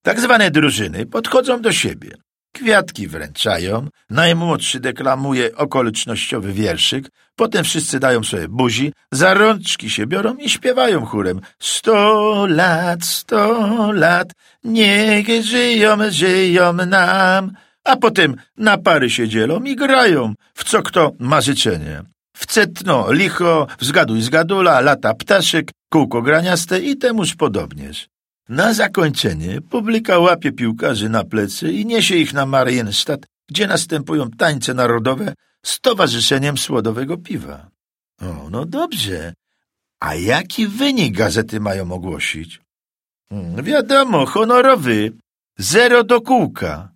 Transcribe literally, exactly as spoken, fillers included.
Tak zwane drużyny podchodzą do siebie. Kwiatki wręczają, najmłodszy deklamuje okolicznościowy wierszyk, potem wszyscy dają sobie buzi, za rączki się biorą i śpiewają chórem: sto lat, sto lat, niech żyją, żyją nam. A potem na pary się dzielą i grają, w co kto ma życzenie. W cetno, licho, w zgaduj zgadula, lata ptaszek, kółko graniaste i temuż podobnież. Na zakończenie publika łapie piłkarzy na plecy i niesie ich na Marienstadt, gdzie następują tańce narodowe z towarzyszeniem słodowego piwa. O, no dobrze. A jaki wynik gazety mają ogłosić? Hmm, wiadomo, honorowy. Zero do kółka.